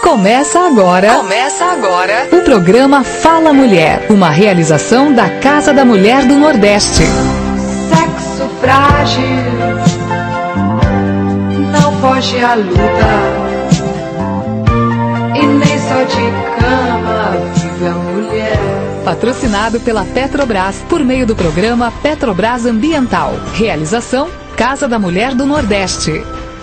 Começa agora o programa Fala Mulher, uma realização da Casa da Mulher do Nordeste. Sexo frágil, não foge à luta, e nem só de cama vive a mulher. Patrocinado pela Petrobras, por meio do programa Petrobras Ambiental. Realização Casa da Mulher do Nordeste.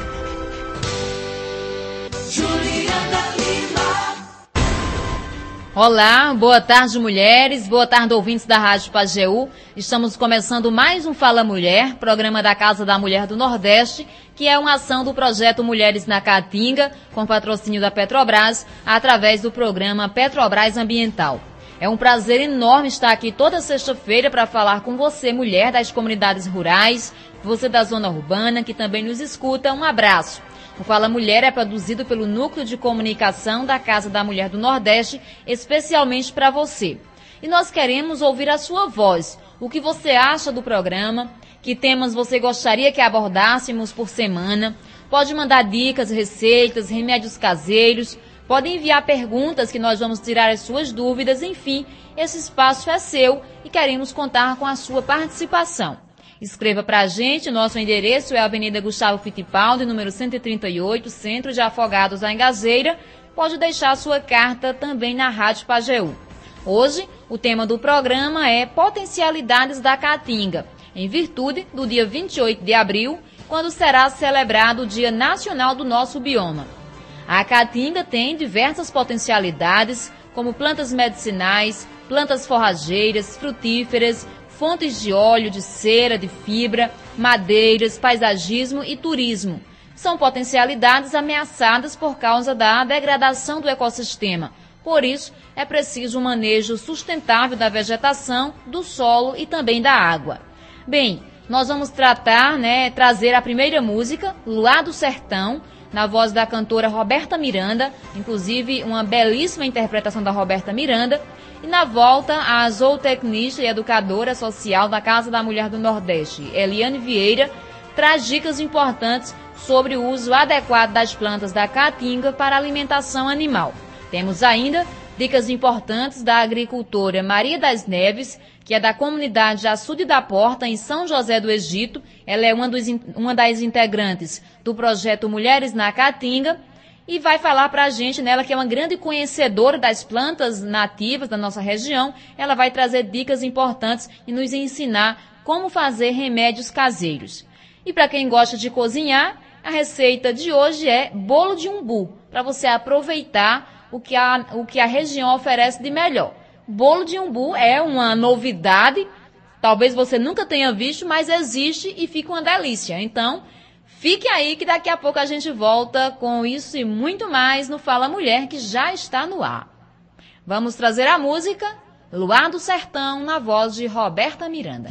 Olá, boa tarde, mulheres, boa tarde, ouvintes da Rádio Pajeú. Estamos começando mais um Fala Mulher, programa da Casa da Mulher do Nordeste, que é uma ação do projeto Mulheres na Caatinga, com patrocínio da Petrobras, através do programa Petrobras Ambiental. É um prazer enorme estar aqui toda sexta-feira para falar com você, mulher das comunidades rurais, você da zona urbana, que também nos escuta. Um abraço. O Fala Mulher é produzido pelo Núcleo de Comunicação da Casa da Mulher do Nordeste, especialmente para você. E nós queremos ouvir a sua voz. O que você acha do programa? Que temas você gostaria que abordássemos por semana? Pode mandar dicas, receitas, remédios caseiros. Pode enviar perguntas que nós vamos tirar as suas dúvidas. Enfim, esse espaço é seu e queremos contar com a sua participação. Escreva para a gente, nosso endereço é a Avenida Gustavo Fittipaldi, número 138, Centro de Afogados, da Engazeira. Pode deixar a sua carta também na Rádio Pajeú. Hoje, o tema do programa é Potencialidades da Caatinga, em virtude do dia 28 de abril, quando será celebrado o Dia Nacional do Nosso Bioma. A Caatinga tem diversas potencialidades, como plantas medicinais, plantas forrageiras, frutíferas, fontes de óleo, de cera, de fibra, madeiras, paisagismo e turismo. São potencialidades ameaçadas por causa da degradação do ecossistema. Por isso, é preciso um manejo sustentável da vegetação, do solo e também da água. Bem, nós vamos trazer a primeira música, Luar do Sertão, na voz da cantora Roberta Miranda, inclusive uma belíssima interpretação da Roberta Miranda. E na volta, a zootecnista e educadora social da Casa da Mulher do Nordeste, Eliane Vieira, traz dicas importantes sobre o uso adequado das plantas da caatinga para a alimentação animal. Temos ainda dicas importantes da agricultora Maria das Neves, que é da comunidade Açude da Porta, em São José do Egito. Ela é uma das integrantes do projeto Mulheres na Caatinga, e vai falar para a gente, ela que é uma grande conhecedora das plantas nativas da nossa região. Ela vai trazer dicas importantes e nos ensinar como fazer remédios caseiros. E para quem gosta de cozinhar, a receita de hoje é bolo de umbu, para você aproveitar o que a região oferece de melhor. Bolo de umbu é uma novidade, talvez você nunca tenha visto, mas existe e fica uma delícia. Então, fique aí que daqui a pouco a gente volta com isso e muito mais no Fala Mulher, que já está no ar. Vamos trazer a música Luar do Sertão, na voz de Roberta Miranda.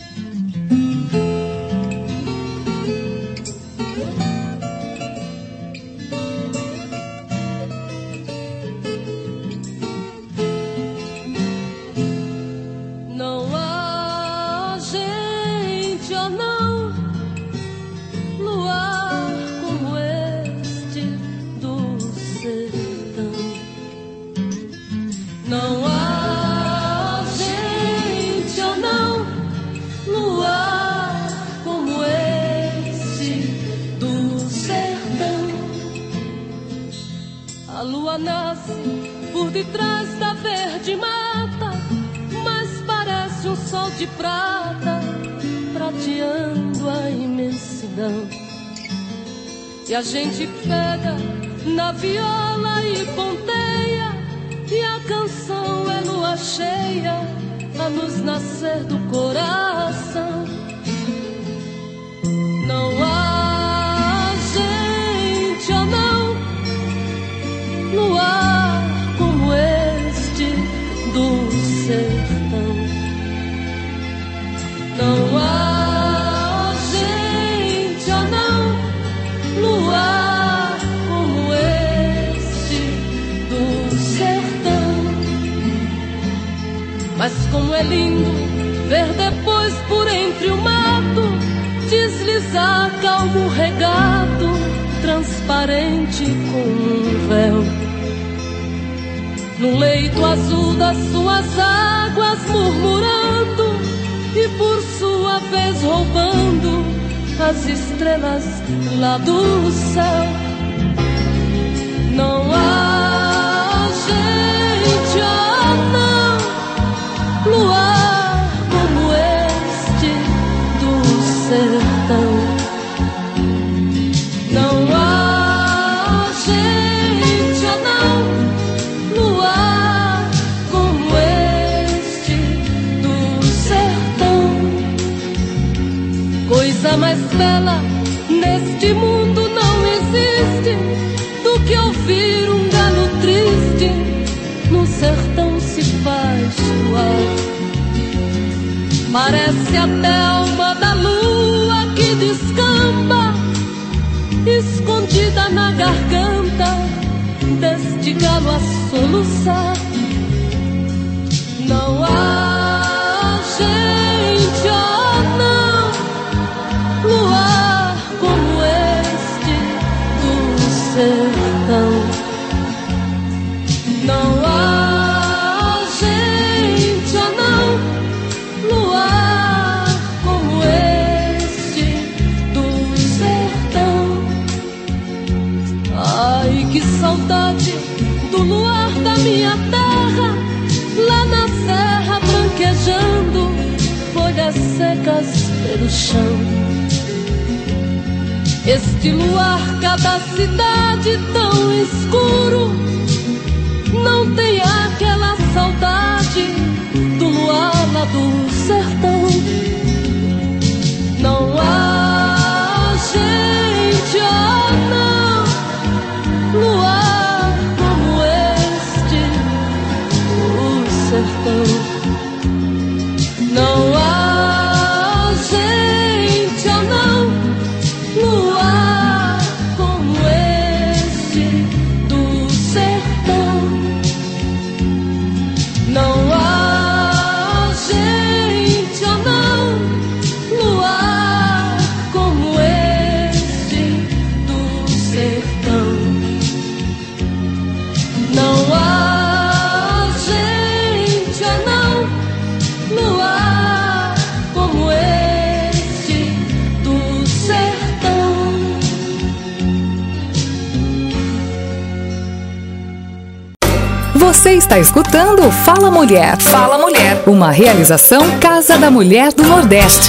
Nasce por detrás da verde mata, mas parece um sol de prata, prateando a imensidão. E a gente pega na viola e ponteia, e a canção é lua cheia a nos nascer do coração. Não há gente ou não luar como este do sertão. Não há gente ou não luar como este do sertão. Mas como é lindo ver depois por entre o mato deslizar calmo regado, transparente como um véu. no leito azul das suas águas murmurando e por sua vez roubando as estrelas lá do céu. Não há gente, não, luar como este do sertão. Não há gente, não, luar como este do sertão. Coisa mais bela neste mundo não existe do que ouvir um galo triste no sertão se faz luar. Parece até a alma da lua que descamba, escondida na garganta deste galo a soluçar. Não há gente, não, luar como este do sertão. Não há gente, não, luar como este do sertão. Ai, que saudade do luar da minha terra, lá na serra branquejando, folhas secas pelo chão. Este luar, cada cidade tão escuro, não tem aquela saudade do luar lá do sertão. Não há gente, não, luar como este do sertão. Não há gente, não, luar como este do sertão. Não há gente, não, luar como este do sertão. Não há gente, não, luar como este do sertão. Você está escutando Fala Mulher. Fala Mulher. Uma realização Casa da Mulher do Nordeste.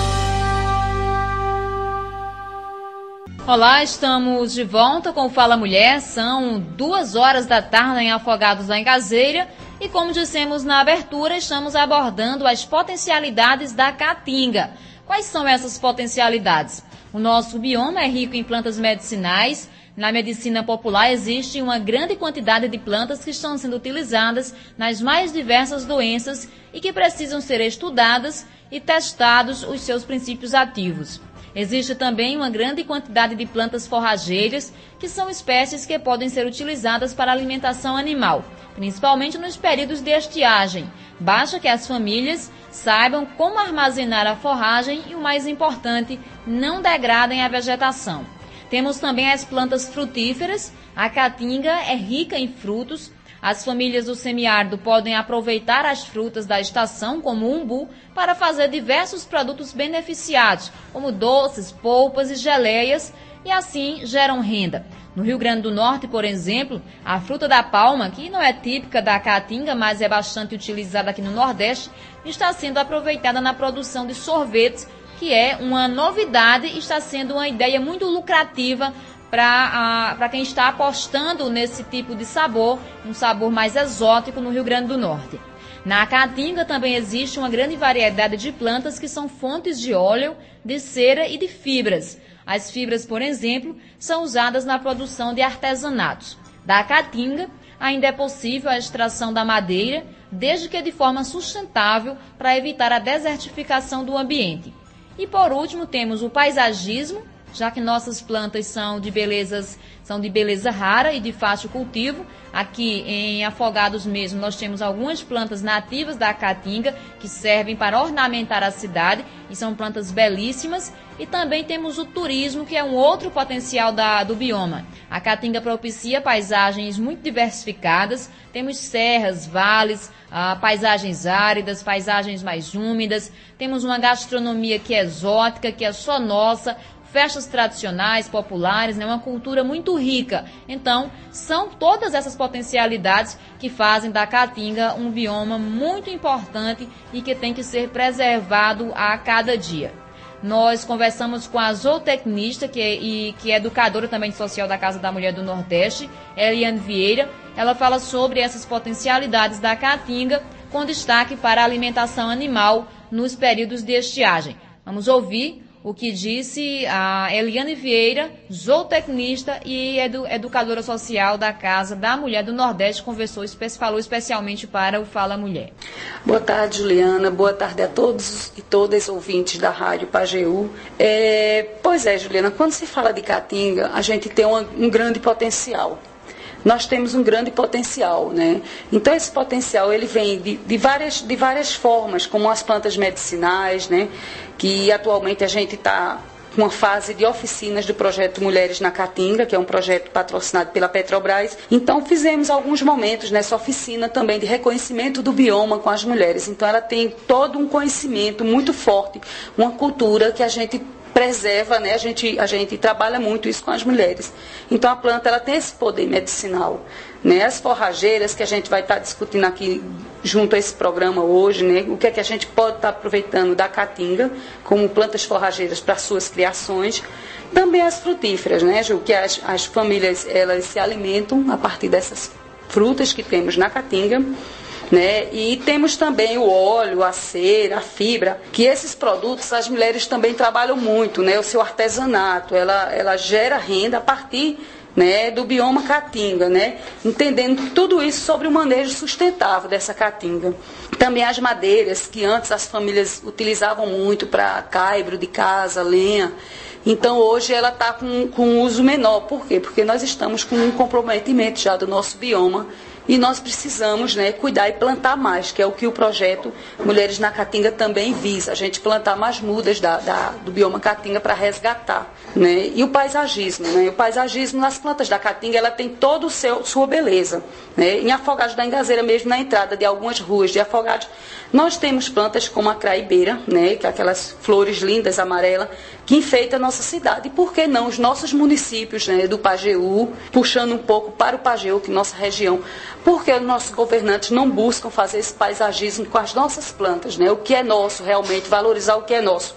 Olá, estamos de volta com o Fala Mulher. São 2h da tarde em Afogados da Engazeira. E como dissemos na abertura, estamos abordando as potencialidades da caatinga. Quais são essas potencialidades? O nosso bioma é rico em plantas medicinais. Na medicina popular existe uma grande quantidade de plantas que estão sendo utilizadas nas mais diversas doenças e que precisam ser estudadas e testados os seus princípios ativos. Existe também uma grande quantidade de plantas forrageiras, que são espécies que podem ser utilizadas para alimentação animal, principalmente nos períodos de estiagem. Basta que as famílias saibam como armazenar a forragem e, o mais importante, não degradem a vegetação. Temos também as plantas frutíferas. A caatinga é rica em frutos. As famílias do semiárido podem aproveitar as frutas da estação, como o umbu, para fazer diversos produtos beneficiados, como doces, polpas e geleias, e assim geram renda. No Rio Grande do Norte, por exemplo, a fruta da palma, que não é típica da caatinga, mas é bastante utilizada aqui no Nordeste, está sendo aproveitada na produção de sorvetes, que é uma novidade e está sendo uma ideia muito lucrativa para quem está apostando nesse tipo de sabor, um sabor mais exótico no Rio Grande do Norte. Na caatinga também existe uma grande variedade de plantas que são fontes de óleo, de cera e de fibras. As fibras, por exemplo, são usadas na produção de artesanatos. Da caatinga ainda é possível a extração da madeira, desde que de forma sustentável para evitar a desertificação do ambiente. E por último temos o paisagismo, já que nossas plantas são de beleza rara e de fácil cultivo. Aqui em Afogados mesmo nós temos algumas plantas nativas da caatinga que servem para ornamentar a cidade e são plantas belíssimas. E também temos o turismo, que é um outro potencial do bioma. A caatinga propicia paisagens muito diversificadas, temos serras, vales, paisagens áridas, paisagens mais úmidas, temos uma gastronomia que é exótica, que é só nossa, festas tradicionais, populares, né? Uma cultura muito rica. Então, são todas essas potencialidades que fazem da caatinga um bioma muito importante e que tem que ser preservado a cada dia. Nós conversamos com a zootecnista, que é educadora também social da Casa da Mulher do Nordeste, Eliane Vieira. Ela fala sobre essas potencialidades da caatinga, com destaque para a alimentação animal nos períodos de estiagem. Vamos ouvir o que disse a Eliane Vieira, zootecnista e educadora social da Casa da Mulher do Nordeste, falou especialmente para o Fala Mulher. Boa tarde, Juliana. Boa tarde a todos e todas ouvintes da Rádio Pajeú. Pois é, Juliana, quando se fala de caatinga, a gente tem um grande potencial. Nós temos um grande potencial, né? Então esse potencial ele vem de várias formas, como as plantas medicinais, né? Que atualmente a gente está com uma fase de oficinas do projeto Mulheres na Caatinga, que é um projeto patrocinado pela Petrobras. Então fizemos alguns momentos nessa oficina também de reconhecimento do bioma com as mulheres. Então ela tem todo um conhecimento muito forte, uma cultura que a gente preserva, né? A gente trabalha muito isso com as mulheres. Então a planta ela tem esse poder medicinal, né? As forrageiras que a gente vai estar discutindo aqui junto a esse programa hoje, né? O que é que a gente pode estar aproveitando da caatinga como plantas forrageiras para suas criações. Também as frutíferas, né, Ju? Que as famílias elas se alimentam a partir dessas frutas que temos na caatinga. Né? E temos também o óleo, a cera, a fibra, que esses produtos as mulheres também trabalham muito, né? O seu artesanato, ela gera renda a partir, né, do bioma caatinga, né? Entendendo tudo isso sobre o manejo sustentável dessa caatinga. Também as madeiras, que antes as famílias utilizavam muito para caibro de casa, lenha. Então hoje ela está com um uso menor. Por quê? Porque nós estamos com um comprometimento já do nosso bioma. E nós precisamos, né, cuidar e plantar mais, que é o que o projeto Mulheres na Caatinga também visa, a gente plantar mais mudas do bioma caatinga para resgatar. Né? E o paisagismo, né? O paisagismo nas plantas da caatinga, ela tem toda sua beleza. Né? Em Afogados da Engazeira mesmo, na entrada de algumas ruas de Afogados, nós temos plantas como a craibeira, né, que é aquelas flores lindas, amarelas, que enfeitam a nossa cidade. E por que não os nossos municípios, né, do Pajeú, puxando um pouco para o Pajeú, que é nossa região, porque os nossos governantes não buscam fazer esse paisagismo com as nossas plantas, né, o que é nosso, realmente, valorizar o que é nosso.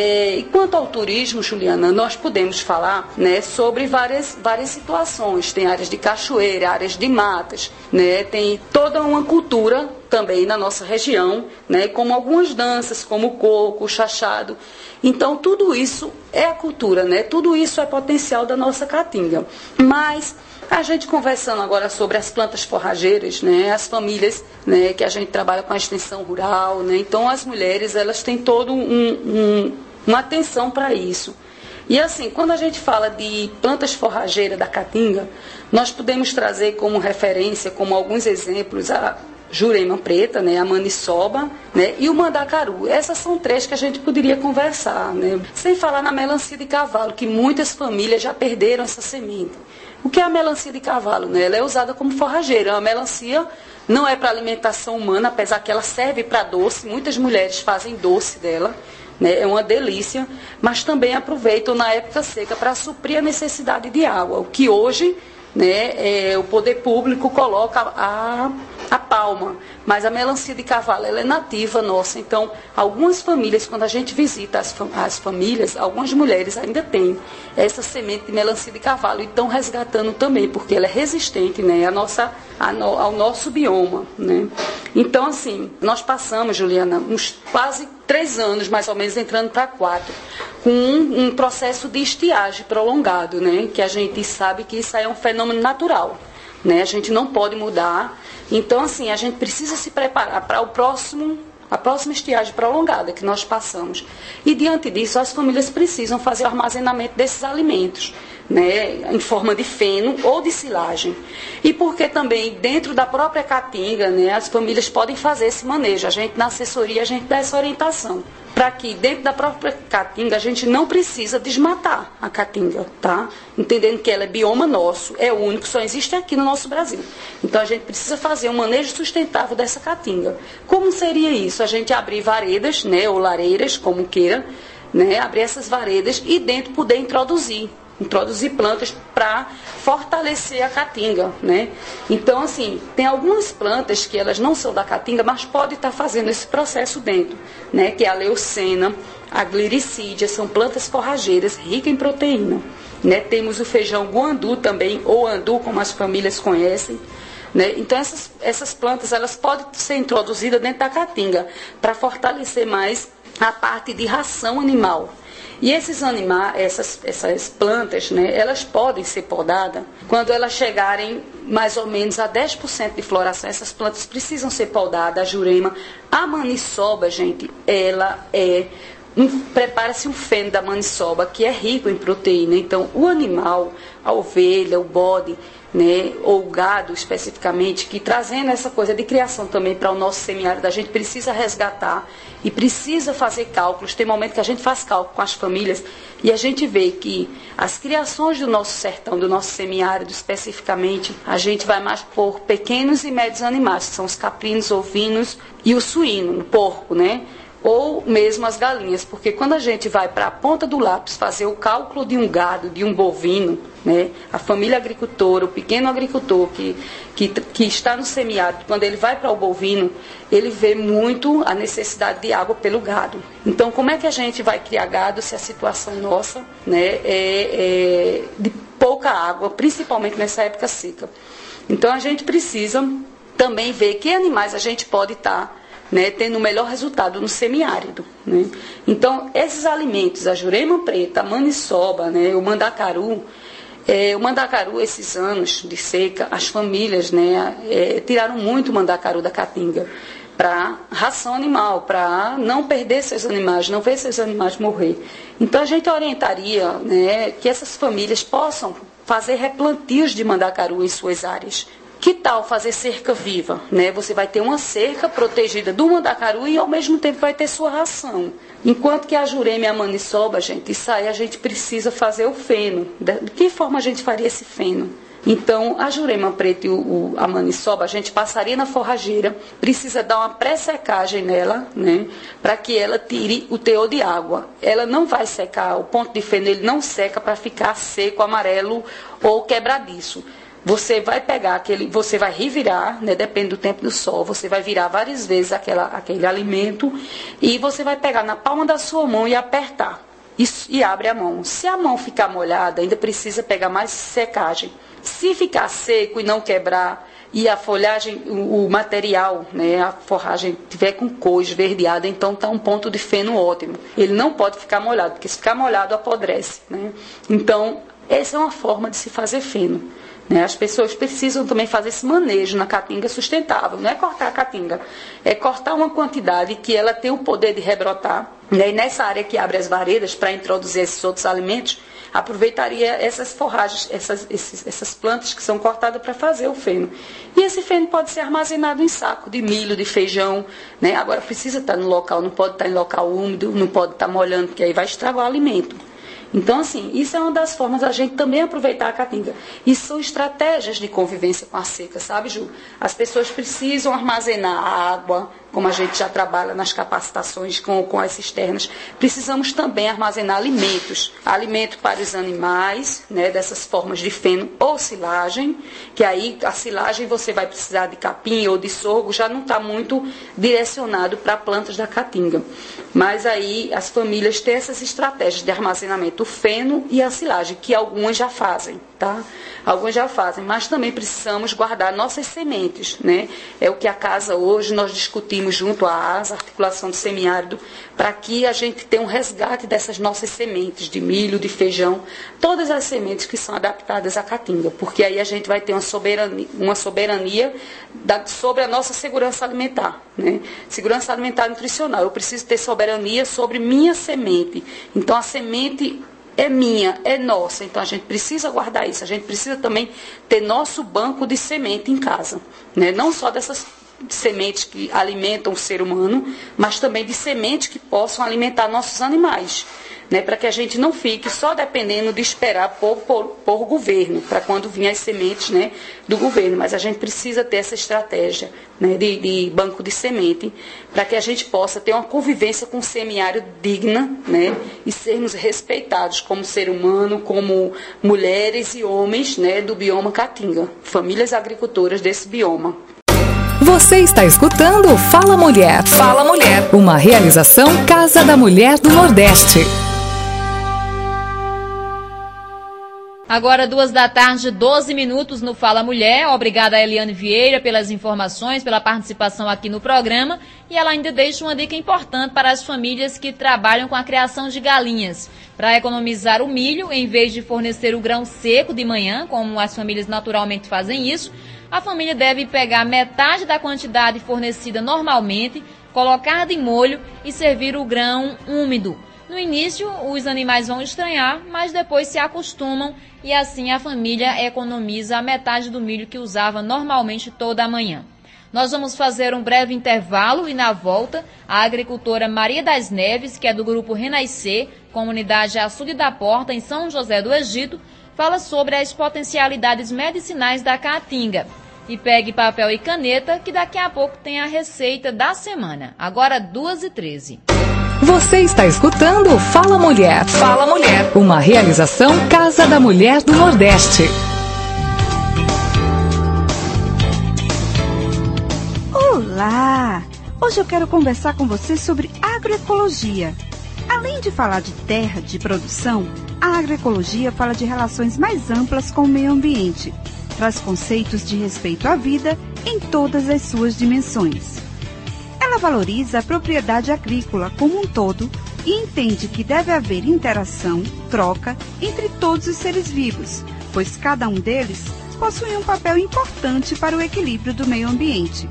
E quanto ao turismo, Juliana, nós podemos falar, né, sobre várias situações. Tem áreas de cachoeira, áreas de matas, né, tem toda uma cultura também na nossa região, né, como algumas danças, como o coco, o chachado. Então, tudo isso é a cultura, né, tudo isso é potencial da nossa caatinga. Mas a gente conversando agora sobre as plantas forrageiras, né, as famílias, né, que a gente trabalha com a extensão rural, né, então as mulheres elas têm toda uma atenção para isso. E assim, quando a gente fala de plantas forrageiras da caatinga, nós podemos trazer como referência, como alguns exemplos, a Jurema Preta, né, a maniçoba, né, e o mandacaru. Essas são três que a gente poderia conversar, né, sem falar na melancia de cavalo, que muitas famílias já perderam essa semente. O que é a melancia de cavalo? Né? Ela é usada como forrageira. A melancia não é para alimentação humana, apesar que ela serve para doce. Muitas mulheres fazem doce dela, né? É uma delícia, mas também aproveitam na época seca para suprir a necessidade de água. O que hoje, né, o poder público coloca a palma, mas a melancia de cavalo ela é nativa nossa. Então, algumas famílias, quando a gente visita as famílias, algumas mulheres ainda têm essa semente de melancia de cavalo e estão resgatando também, porque ela é resistente, né, ao nosso bioma. Né? Então, assim, nós passamos, Juliana, uns quase 3 anos, mais ou menos, entrando para 4, com um processo de estiagem prolongado, né, que a gente sabe que isso aí é um fenômeno natural. Né? A gente não pode mudar. Então, assim, a gente precisa se preparar para a a próxima estiagem prolongada que nós passamos. E diante disso, as famílias precisam fazer o armazenamento desses alimentos, né, em forma de feno ou de silagem. E porque também dentro da própria caatinga, né, as famílias podem fazer esse manejo. A gente na assessoria, a gente dá essa orientação. Para que dentro da própria caatinga a gente não precisa desmatar a caatinga, tá? Entendendo que ela é bioma nosso, é único, só existe aqui no nosso Brasil. Então a gente precisa fazer um manejo sustentável dessa caatinga. Como seria isso? A gente abrir varedas, né, ou lareiras, como queira, né, abrir essas varedas e dentro poder introduzir plantas para fortalecer a caatinga, né? Então, assim, tem algumas plantas que elas não são da caatinga, mas podem estar fazendo esse processo dentro, né? Que é a leucena, a gliricídia, são plantas forrageiras ricas em proteína, né? Temos o feijão guandu também, ou andu, como as famílias conhecem, né? Então, essas plantas, elas podem ser introduzidas dentro da caatinga para fortalecer mais a parte de ração animal. E esses animais, essas plantas, né, elas podem ser podadas quando elas chegarem mais ou menos a 10% de floração. Essas plantas precisam ser podadas, a jurema. A maniçoba, gente, ela prepara-se um feno da maniçoba que é rico em proteína. Então, o animal, a ovelha, o bode, né, ou o gado especificamente, que trazendo essa coisa de criação também para o nosso semiárido, a gente precisa resgatar e precisa fazer cálculos. Tem momento que a gente faz cálculo com as famílias e a gente vê que as criações do nosso sertão, do nosso semiárido especificamente, a gente vai mais por pequenos e médios animais, que são os caprinos, ovinos e o suíno, o porco, né? Ou mesmo as galinhas, porque quando a gente vai para a ponta do lápis fazer o cálculo de um gado, de um bovino, né, a família agricultora, o pequeno agricultor que está no semiárido, quando ele vai para o bovino, ele vê muito a necessidade de água pelo gado. Então, como é que a gente vai criar gado se a situação nossa, né, é de pouca água, principalmente nessa época seca? Então, a gente precisa também ver que animais a gente pode estar, né, tendo o melhor resultado no semiárido, né? Então, esses alimentos, a jurema preta, a maniçoba, né, o mandacaru, esses anos de seca, as famílias, né, tiraram muito o mandacaru da caatinga para ração animal, para não perder seus animais, não ver seus animais morrer. Então, a gente orientaria, né, que essas famílias possam fazer replantios de mandacaru em suas áreas. Que tal fazer cerca viva, né? Você vai ter uma cerca protegida do mandacaru e ao mesmo tempo vai ter sua ração. Enquanto que a jurema e a maniçoba, gente, isso aí a gente precisa fazer o feno. De que forma a gente faria esse feno? Então, a jurema preta e a maniçoba, a gente passaria na forrageira, precisa dar uma pré-secagem nela, né, para que ela tire o teor de água. Ela não vai secar, o ponto de feno ele não seca para ficar seco, amarelo ou quebradiço. Você vai pegar você vai revirar, né, depende do tempo do sol, você vai virar várias vezes aquele alimento e você vai pegar na palma da sua mão e apertar. E abre a mão. Se a mão ficar molhada, ainda precisa pegar mais secagem. Se ficar seco e não quebrar, e a folhagem, o material, né, a forragem tiver com cor esverdeada, então está um ponto de feno ótimo. Ele não pode ficar molhado, porque se ficar molhado apodrece, né? Então, essa é uma forma de se fazer feno. As pessoas precisam também fazer esse manejo na caatinga sustentável. Não é cortar a caatinga, é cortar uma quantidade que ela tem o poder de rebrotar. E nessa área que abre as varedas para introduzir esses outros alimentos, aproveitaria essas forragens, essas plantas que são cortadas para fazer o feno. E esse feno pode ser armazenado em saco de milho, de feijão, né? Agora precisa estar no local, não pode estar em local úmido, não pode estar molhando, porque aí vai estragar o alimento. Então, assim, isso é uma das formas da gente também aproveitar a caatinga. E são estratégias de convivência com a seca, sabe, Ju? As pessoas precisam armazenar a água, como a gente já trabalha nas capacitações com as cisternas. Precisamos também armazenar alimentos. Alimento para os animais, né, dessas formas de feno ou silagem, que aí a silagem você vai precisar de capim ou de sorgo, já não está muito direcionado para plantas da caatinga. Mas aí as famílias têm essas estratégias de armazenamento, o feno e a silagem, que algumas já fazem, tá? Alguns já fazem, mas também precisamos guardar nossas sementes, né? É o que a casa hoje nós discutimos junto à ASA, Articulação do Semiárido, para que a gente tenha um resgate dessas nossas sementes de milho, de feijão, todas as sementes que são adaptadas à caatinga, porque aí a gente vai ter uma soberania sobre a nossa segurança alimentar. né? Segurança alimentar e nutricional. Eu preciso ter soberania sobre minha semente. Então, a semente é minha, é nossa. Então, a gente precisa guardar isso. A gente precisa também ter nosso banco de semente em casa, né? Não só dessas sementes que alimentam o ser humano, mas também de sementes que possam alimentar nossos animais, né, para que a gente não fique só dependendo de esperar por governo, para quando vir as sementes, né, do governo. Mas a gente precisa ter essa estratégia, né, de banco de semente, para que a gente possa ter uma convivência com o semiárido digna, né, e sermos respeitados como ser humano, como mulheres e homens, né, do bioma Caatinga, famílias agricultoras desse bioma. Você está escutando Fala Mulher. Fala Mulher. Uma realização Casa da Mulher do Nordeste. Agora 14h, 12 no Fala Mulher. Obrigada a Eliane Vieira pelas informações, pela participação aqui no programa. E ela ainda deixa uma dica importante para as famílias que trabalham com a criação de galinhas. Para economizar o milho, em vez de fornecer o grão seco de manhã, como as famílias naturalmente fazem isso, a família deve pegar metade da quantidade fornecida normalmente, colocar de molho e servir o grão úmido. No início, os animais vão estranhar, mas depois se acostumam e assim a família economiza a metade do milho que usava normalmente toda a manhã. Nós vamos fazer um breve intervalo e na volta, a agricultora Maria das Neves, que é do grupo Renascer, comunidade Açude da Porta, em São José do Egito, fala sobre as potencialidades medicinais da caatinga. E pegue papel e caneta, que daqui a pouco tem a receita da semana. Agora 2h13. Você está escutando Fala Mulher. Fala Mulher. Uma realização Casa da Mulher do Nordeste. Olá! Hoje eu quero conversar com você sobre agroecologia. Além de falar de terra, de produção, a agroecologia fala de relações mais amplas com o meio ambiente. Traz conceitos de respeito à vida em todas as suas dimensões. Ela valoriza a propriedade agrícola como um todo e entende que deve haver interação, troca entre todos os seres vivos, pois cada um deles possui um papel importante para o equilíbrio do meio ambiente.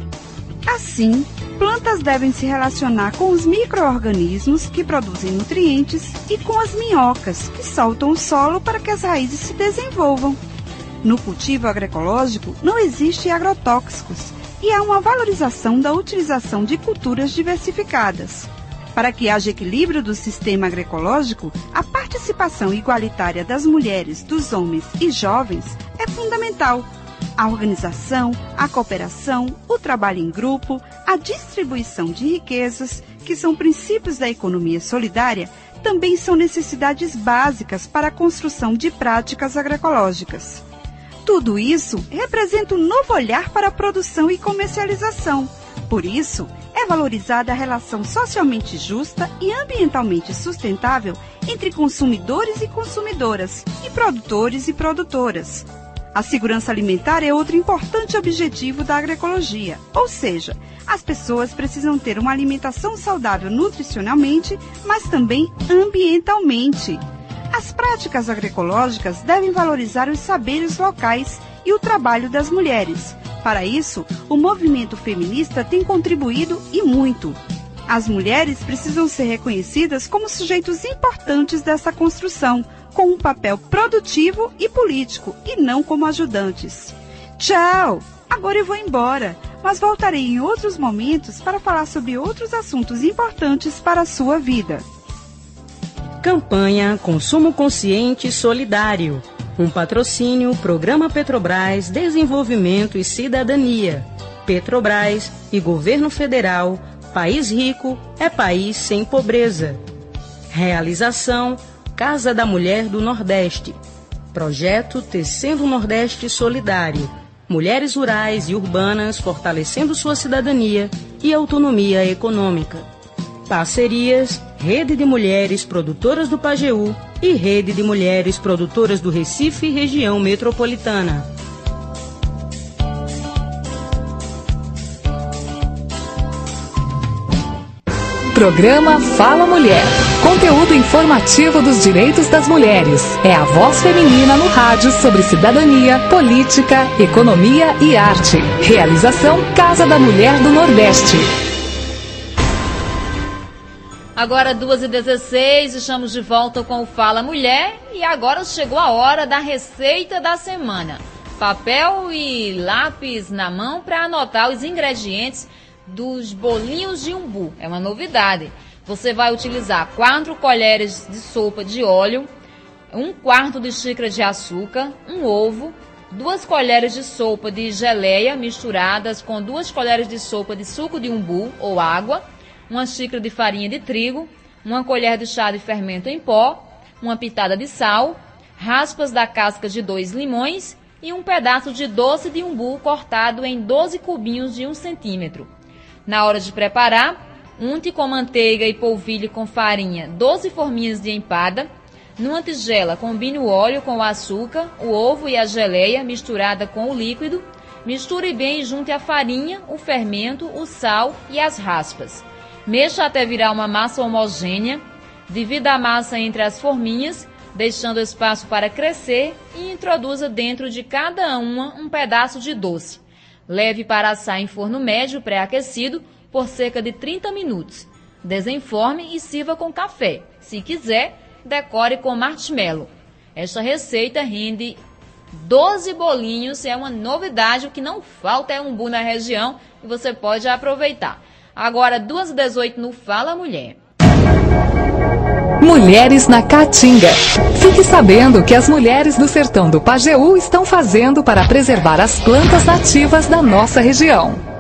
Assim, plantas devem se relacionar com os micro-organismos que produzem nutrientes e com as minhocas que soltam o solo para que as raízes se desenvolvam. No cultivo agroecológico não existe agrotóxicos e há uma valorização da utilização de culturas diversificadas. Para que haja equilíbrio do sistema agroecológico, a participação igualitária das mulheres, dos homens e jovens é fundamental. A organização, a cooperação, o trabalho em grupo, a distribuição de riquezas, que são princípios da economia solidária, também são necessidades básicas para a construção de práticas agroecológicas. Tudo isso representa um novo olhar para a produção e comercialização. Por isso, é valorizada a relação socialmente justa e ambientalmente sustentável entre consumidores e consumidoras, e produtores e produtoras. A segurança alimentar é outro importante objetivo da agroecologia, ou seja, as pessoas precisam ter uma alimentação saudável nutricionalmente, mas também ambientalmente. As práticas agroecológicas devem valorizar os saberes locais e o trabalho das mulheres. Para isso, o movimento feminista tem contribuído e muito. As mulheres precisam ser reconhecidas como sujeitos importantes dessa construção, com um papel produtivo e político, e não como ajudantes. Tchau! Agora eu vou embora, mas voltarei em outros momentos para falar sobre outros assuntos importantes para a sua vida. Campanha Consumo Consciente e Solidário. Um patrocínio Programa Petrobras, Desenvolvimento e Cidadania. Petrobras e Governo Federal. País rico é país sem pobreza. Realização Casa da Mulher do Nordeste. Projeto Tecendo o Nordeste Solidário. Mulheres rurais e urbanas fortalecendo sua cidadania e autonomia econômica. Parcerias Rede de Mulheres Produtoras do Pajeú e Rede de Mulheres Produtoras do Recife e Região Metropolitana. Programa Fala Mulher. Conteúdo informativo dos direitos das mulheres. É a voz feminina no rádio sobre cidadania, política, economia e arte. Realização Casa da Mulher do Nordeste. Agora 2h16, estamos de volta com o Fala Mulher e agora chegou a hora da receita da semana. Papel e lápis na mão para anotar os ingredientes dos bolinhos de umbu. É uma novidade. Você vai utilizar 4 colheres de sopa de óleo, 1/4 de xícara de açúcar, um ovo, 2 colheres de sopa de geleia misturadas com 2 colheres de sopa de suco de umbu ou água, 1 xícara de farinha de trigo, 1 colher de chá de fermento em pó, 1 pitada de sal, raspas da casca de 2 limões e um pedaço de doce de umbu cortado em 12 cubinhos de 1 centímetro. Na hora de preparar, unte com manteiga e polvilhe com farinha 12 forminhas de empada. Numa tigela, combine o óleo com o açúcar, o ovo e a geleia misturada com o líquido. Misture bem e junte a farinha, o fermento, o sal e as raspas. Mexa até virar uma massa homogênea. Divida a massa entre as forminhas, deixando espaço para crescer e introduza dentro de cada uma um pedaço de doce. Leve para assar em forno médio pré-aquecido por cerca de 30 minutos. Desenforme e sirva com café. Se quiser, decore com marshmallow. Esta receita rende 12 bolinhos, é uma novidade, o que não falta é umbu na região e você pode aproveitar. Agora 2h18 no Fala Mulher. Mulheres na Caatinga. Fique sabendo o que as mulheres do sertão do Pajeú estão fazendo para preservar as plantas nativas da nossa região.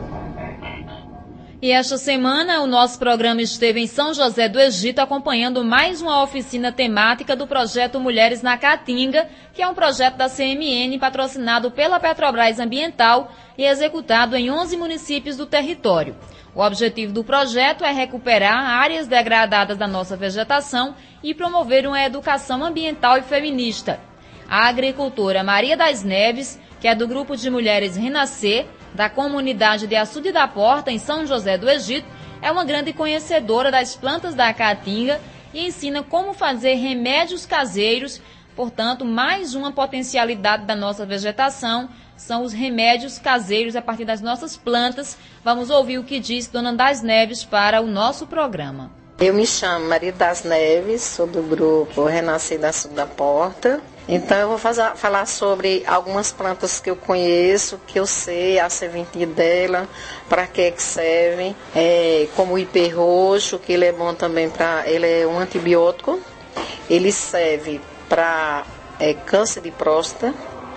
E esta semana o nosso programa esteve em São José do Egito acompanhando mais uma oficina temática do projeto Mulheres na Caatinga, que é um projeto da CMN patrocinado pela Petrobras Ambiental e executado em 11 municípios do território. O objetivo do projeto é recuperar áreas degradadas da nossa vegetação e promover uma educação ambiental e feminista. A agricultora Maria das Neves, que é do grupo de mulheres Renascer, da comunidade de Açude da Porta, em São José do Egito, é uma grande conhecedora das plantas da Caatinga e ensina como fazer remédios caseiros. Portanto, mais uma potencialidade da nossa vegetação são os remédios caseiros a partir das nossas plantas. Vamos ouvir o que disse Dona das Neves para o nosso programa. Eu me chamo Maria das Neves, sou do grupo Renascer da Açude da Porta. Então eu vou falar sobre algumas plantas que eu conheço, que eu sei a serventia dela, para que serve, como o ipê roxo, que ele é bom também ele é um antibiótico, ele serve para câncer de próstata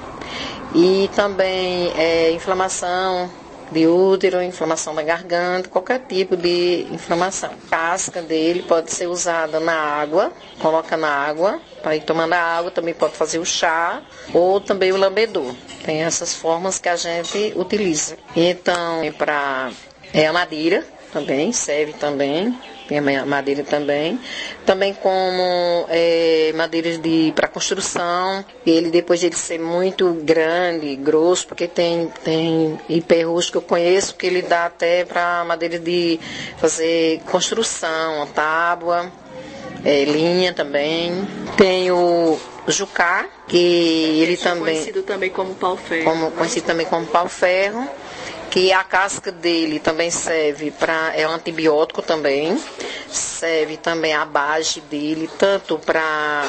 e também inflamação de útero, inflamação da garganta, qualquer tipo de inflamação. A casca dele pode ser usada na água, coloca na água, para ir tomando a água, também pode fazer o chá ou também o lambedor. Tem essas formas que a gente utiliza. Então, para a madeira também, serve também, tem a madeira também. Também como madeiras para construção, ele depois de ele ser muito grande, grosso, porque tem ipê roxo que eu conheço, que ele dá até para madeira de fazer construção, tábua, linha também. Tem o jucá, que ele também conhecido também como pau-ferro. Conhecido também como pau-ferro, que a casca dele também serve é um antibiótico também, serve também a base dele, tanto para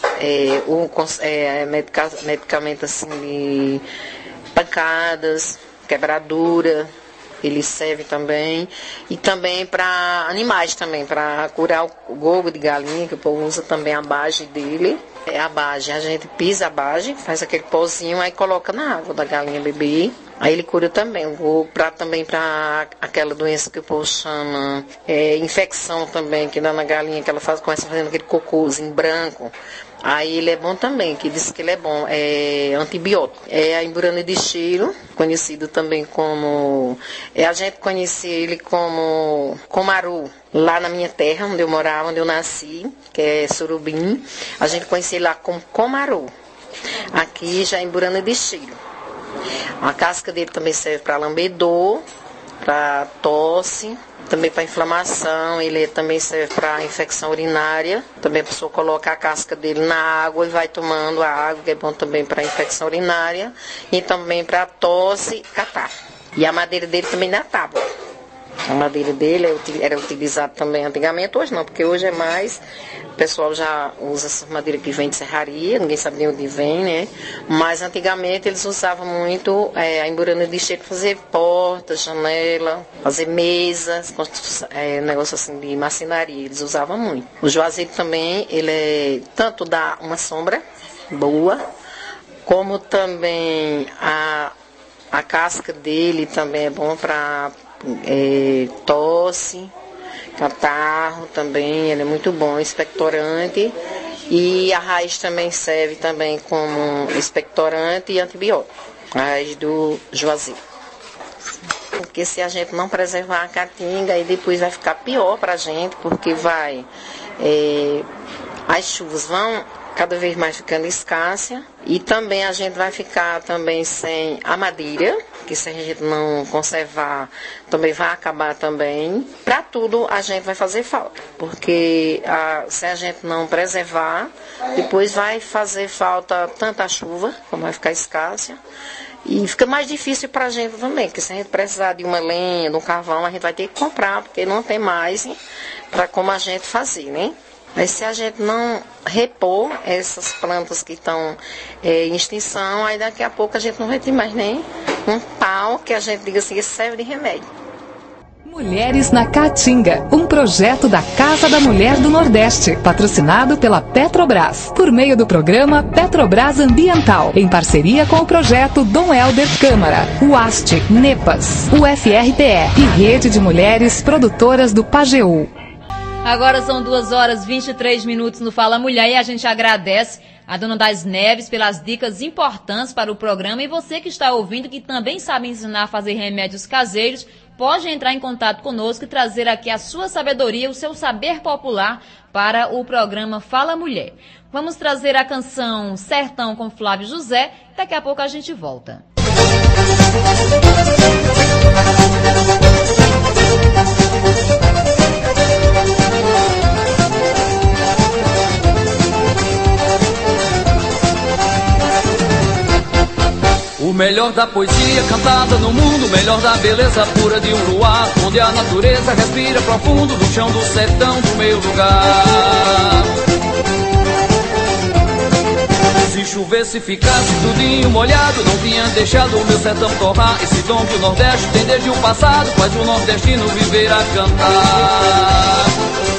medicamento assim de pancadas, quebradura, ele serve também, e também para animais também, para curar o gogo de galinha, que o povo usa também a base dele. A base, a gente pisa a base, faz aquele pozinho, aí coloca na água da galinha beber. Aí ele cura também o gogo, também para aquela doença que o povo chama infecção também, que dá na galinha, que ela começa fazendo aquele cocôzinho branco. Aí ele é bom também, que diz que ele é bom, é antibiótico. É a emburana de cheiro, conhecido também como... a gente conhecia ele como comaru. Lá na minha terra, onde eu morava, onde eu nasci, que é Surubim, a gente conhecia ele lá como comaru. Aqui já é emburana de cheiro. A casca dele também serve para lambedor, para tosse, também para inflamação, ele também serve para infecção urinária. Também a pessoa coloca a casca dele na água e vai tomando a água, que é bom também para infecção urinária e também para tosse e catarro. E a madeira dele também na tábua. A madeira dele era utilizada também antigamente, hoje não, porque hoje é mais, o pessoal já usa essa madeira que vem de serraria, ninguém sabe nem onde vem, né? Mas antigamente eles usavam muito a emburana de esteiro para fazer portas, janela, fazer mesas, negócio assim de marcenaria, eles usavam muito. O juazeiro também, ele tanto dá uma sombra boa, como também a casca dele também é bom para tosse, catarro também, ele é muito bom, expectorante, e a raiz também serve também como expectorante e antibiótico, a raiz do juazeiro. Porque se a gente não preservar a caatinga, aí depois vai ficar pior para a gente, porque as chuvas vão cada vez mais ficando escassa, e também a gente vai ficar também sem a madeira, que se a gente não conservar, também vai acabar também. Para tudo a gente vai fazer falta, porque se a gente não preservar, depois vai fazer falta tanta chuva, como vai ficar escassa, e fica mais difícil para a gente também, porque se a gente precisar de uma lenha, de um carvão, a gente vai ter que comprar, porque não tem mais para como a gente fazer, né? Mas se a gente não repor essas plantas que estão em extinção, aí daqui a pouco a gente não vai ter mais nem um pau que a gente diga assim, que serve de remédio. Mulheres na Caatinga, um projeto da Casa da Mulher do Nordeste, patrocinado pela Petrobras, por meio do programa Petrobras Ambiental, em parceria com o projeto Dom Helder Câmara, o AST, NEPAS, o FRPE e Rede de Mulheres Produtoras do Pajeú. Agora são 2h23 no Fala Mulher e a gente agradece a Dona das Neves pelas dicas importantes para o programa, e você que está ouvindo, que também sabe ensinar a fazer remédios caseiros, pode entrar em contato conosco e trazer aqui a sua sabedoria, o seu saber popular para o programa Fala Mulher. Vamos trazer a canção Sertão com Flávio José, daqui a pouco a gente volta. O melhor da poesia cantada no mundo, o melhor da beleza pura de um luar, onde a natureza respira profundo no chão do sertão do meu lugar. Se chovesse, ficasse tudinho molhado, não tinha deixado o meu sertão torrar. Esse dom que o Nordeste tem desde o passado, faz o nordestino viver a cantar.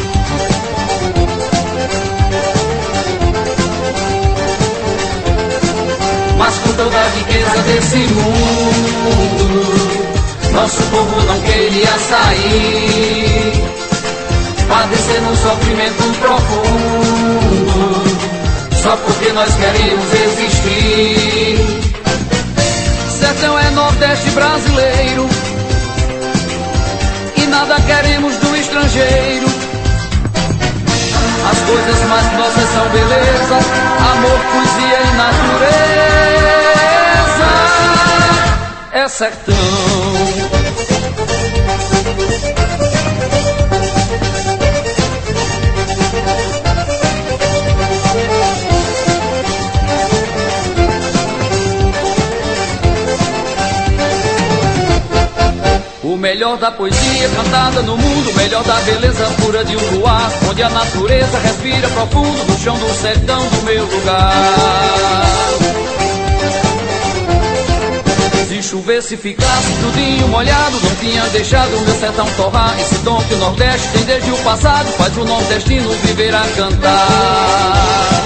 Mas com toda a riqueza desse mundo, nosso povo não queria sair, padecendo um sofrimento profundo, só porque nós queremos existir. Sertão é Nordeste brasileiro, e nada queremos do estrangeiro. As coisas mais nossas são beleza, amor, poesia e natureza. É sertão. O melhor da poesia cantada no mundo, o melhor da beleza pura de um luar, onde a natureza respira profundo no chão do sertão do meu lugar. Se chovesse, ficasse tudinho molhado, não tinha deixado o meu sertão torrar. Esse dom que o Nordeste tem desde o passado, faz o nordestino viver a cantar.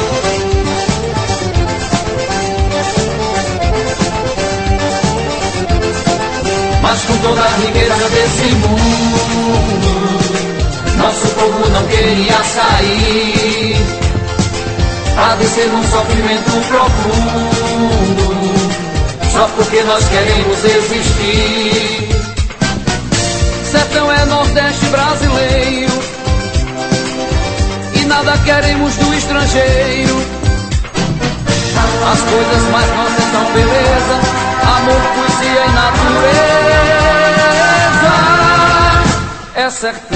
Mas com toda a riqueza desse mundo, nosso povo não queria sair, padecendo um sofrimento profundo, só porque nós queremos existir. Sertão é Nordeste brasileiro, e nada queremos do estrangeiro. As coisas mais nossas são beleza, amor, poesia e natureza. É sertão.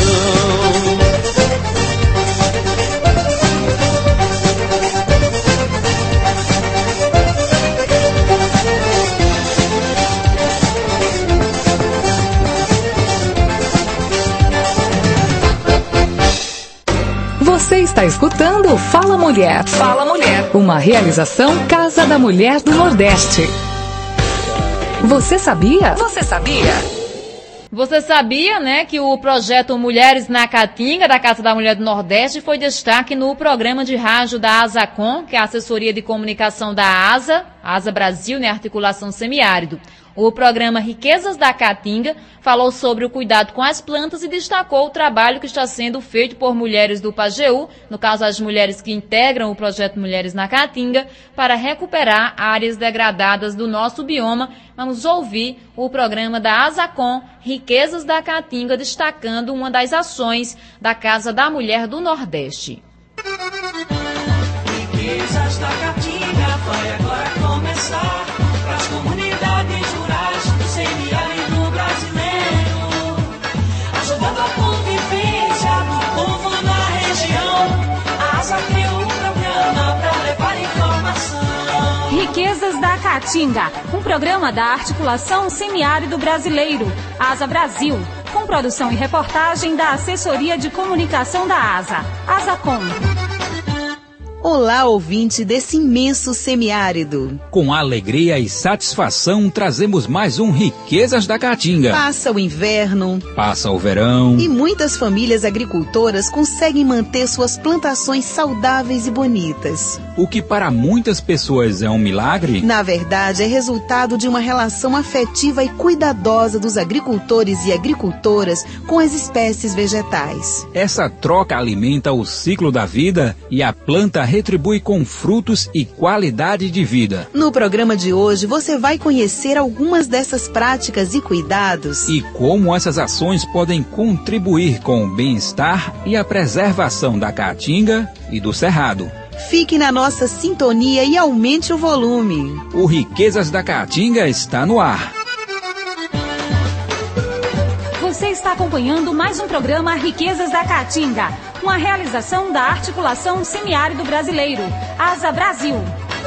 Você está escutando Fala Mulher. Fala Mulher. Uma realização Casa da Mulher do Nordeste. Você sabia? Você sabia? Você sabia, né, que o projeto Mulheres na Caatinga, da Casa da Mulher do Nordeste, foi destaque no programa de rádio da ASACOM, que é a assessoria de comunicação da ASA Brasil, né, Articulação Semiárido. O programa Riquezas da Caatinga falou sobre o cuidado com as plantas e destacou o trabalho que está sendo feito por mulheres do Pajeú, no caso as mulheres que integram o projeto Mulheres na Caatinga, para recuperar áreas degradadas do nosso bioma. Vamos ouvir o programa da ASACOM Riquezas da Caatinga, destacando uma das ações da Casa da Mulher do Nordeste. Riquezas da Caatinga vai agora começar para as comunidades rurais do semiárido brasileiro, ajudando a convivência do povo na região. A ASA criou um programa para levar informação. Riquezas da Caatinga, um programa da Articulação Semiárido Brasileiro, ASA Brasil, com produção e reportagem da Assessoria de Comunicação da ASA, ASACOM. Olá, ouvinte desse imenso semiárido. Com alegria e satisfação, trazemos mais um Riquezas da Caatinga. Passa o inverno. Passa o verão. E muitas famílias agricultoras conseguem manter suas plantações saudáveis e bonitas. O que para muitas pessoas é um milagre, na verdade é resultado de uma relação afetiva e cuidadosa dos agricultores e agricultoras com as espécies vegetais. Essa troca alimenta o ciclo da vida e a planta retribui com frutos e qualidade de vida. No programa de hoje você vai conhecer algumas dessas práticas e cuidados e como essas ações podem contribuir com o bem-estar e a preservação da Caatinga e do Cerrado. Fique na nossa sintonia e aumente o volume. O Riquezas da Caatinga está no ar. Você está acompanhando mais um programa Riquezas da Caatinga, uma realização da Articulação Semiárido Brasileiro, ASA Brasil.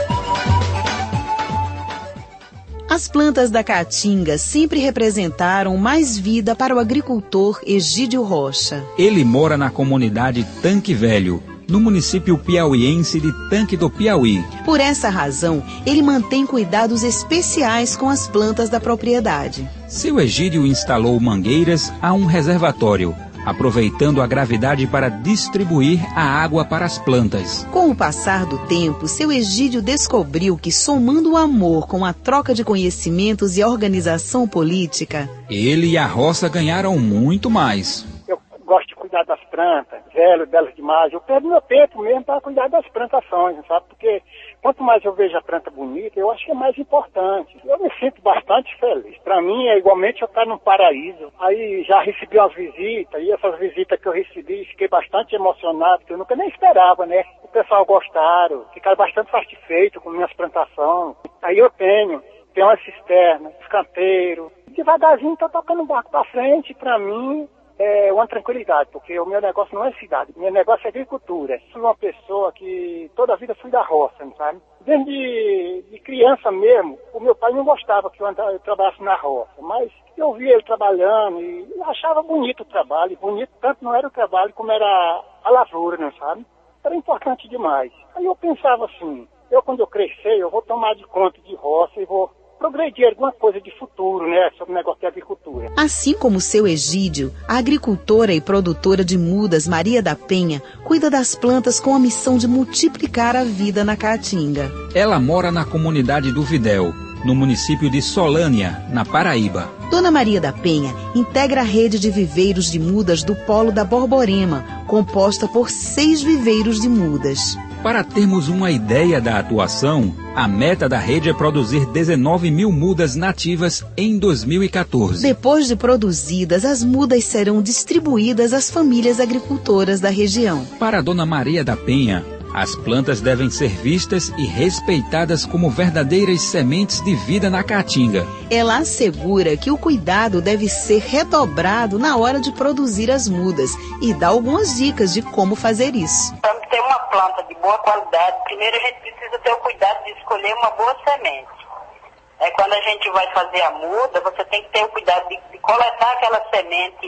As plantas da Caatinga sempre representaram mais vida para o agricultor Egídio Rocha. Ele mora na comunidade Tanque Velho, no município piauiense de Tanque do Piauí. Por essa razão, ele mantém cuidados especiais com as plantas da propriedade. Seu Egídio instalou mangueiras a um reservatório, aproveitando a gravidade para distribuir a água para as plantas. Com o passar do tempo, seu Egídio descobriu que, somando o amor com a troca de conhecimentos e a organização política, ele e a roça ganharam muito mais. Eu gosto de cuidar das plantas, belas demais. Eu perdo meu tempo mesmo para cuidar das plantações, sabe? Porque quanto mais eu vejo a planta bonita, eu acho que é mais importante. Eu me sinto bastante feliz. Para mim é igualmente eu estar num paraíso. Aí já recebi umas visitas, e essas visitas que eu recebi, fiquei bastante emocionado, porque eu nunca nem esperava, né? O pessoal gostaram, ficaram bastante satisfeitos com minhas plantações. Aí eu tenho uma cisterna, escanteiro. Devagarzinho estou tocando o barco para frente, para mim é uma tranquilidade, porque o meu negócio não é cidade, meu negócio é agricultura. Sou uma pessoa que toda a vida fui da roça, sabe? Desde de criança mesmo, o meu pai não gostava que eu trabalhasse na roça, mas eu via ele trabalhando e achava bonito o trabalho, bonito tanto não era o trabalho como era a lavoura, não sabe? Era importante demais. Aí eu pensava assim, quando eu crescer, eu vou tomar de conta de roça e vou progredir alguma coisa de futuro, né, sobre o negócio de agricultura. Assim como seu Egídio, a agricultora e produtora de mudas Maria da Penha cuida das plantas com a missão de multiplicar a vida na Caatinga. Ela mora na comunidade do Videl, no município de Solânia, na Paraíba. Dona Maria da Penha integra a rede de viveiros de mudas do Polo da Borborema, composta por 6 viveiros de mudas. Para termos uma ideia da atuação, a meta da rede é produzir 19 mil mudas nativas em 2014. Depois de produzidas, as mudas serão distribuídas às famílias agricultoras da região. Para Dona Maria da Penha, as plantas devem ser vistas e respeitadas como verdadeiras sementes de vida na Caatinga. Ela assegura que o cuidado deve ser redobrado na hora de produzir as mudas e dá algumas dicas de como fazer isso. Para ter uma planta de boa qualidade, primeiro a gente precisa ter o cuidado de escolher uma boa semente. Quando a gente vai fazer a muda, você tem que ter o cuidado de coletar aquela semente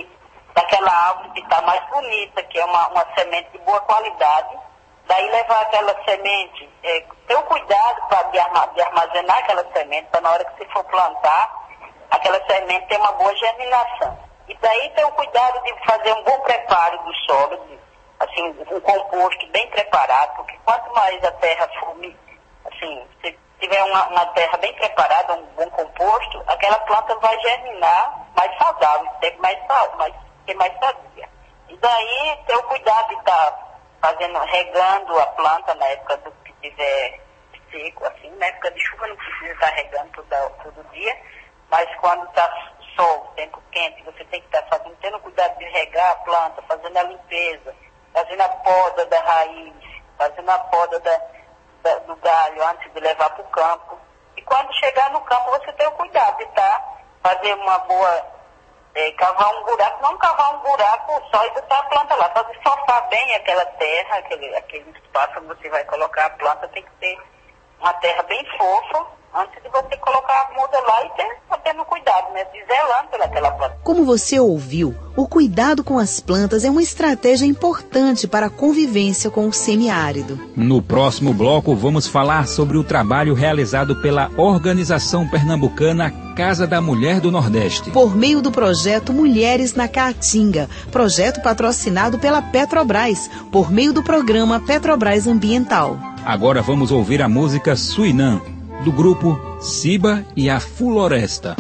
daquela árvore que está mais bonita, que é uma semente de boa qualidade. Daí levar aquela semente, ter o cuidado de armazenar aquela semente, para na hora que você for plantar, aquela semente ter uma boa germinação. E daí ter o cuidado de fazer um bom preparo do solo, assim, um composto bem preparado, porque quanto mais a terra for, assim, se tiver uma terra bem preparada, um bom composto, aquela planta vai germinar mais saudável, ter mais sadia. E daí ter o cuidado de estar regando a planta na época do que tiver seco, assim, na época de chuva não precisa estar regando todo dia, mas quando está sol, tempo quente, você tem que estar tendo cuidado de regar a planta, fazendo a limpeza, fazendo a poda da raiz, fazendo a poda do galho antes de levar para o campo. E quando chegar no campo, você tem o cuidado de fazer uma boa, cavar um buraco, não cavar um buraco só e botar a planta lá, fazer sofar bem aquela terra, aquele espaço onde você vai colocar a planta, tem que ter uma terra bem fofa, antes de você colocar a muda lá e tendo cuidado, né? Zelando pelaquela planta. Como você ouviu, o cuidado com as plantas é uma estratégia importante para a convivência com o semiárido. No próximo bloco, vamos falar sobre o trabalho realizado pela organização pernambucana Casa da Mulher do Nordeste, por meio do projeto Mulheres na Caatinga, projeto patrocinado pela Petrobras, por meio do programa Petrobras Ambiental. Agora vamos ouvir a música Suinã, do grupo Ciba e a Floresta.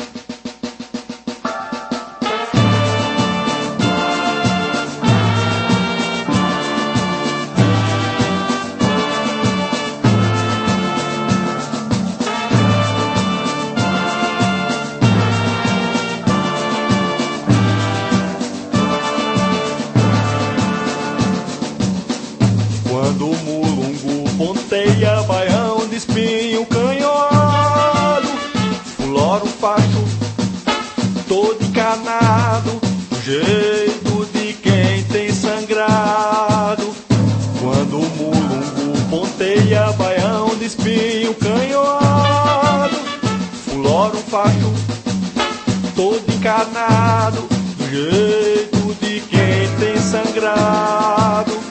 Quando o mulungu ponteia, baião de espinho, canhoado, fulora o facho, todo encanado, do jeito de quem tem sangrado. Quando o mulungu ponteia, baião de espinho, canhoado, fulora o facho, todo encanado, do jeito de quem tem sangrado.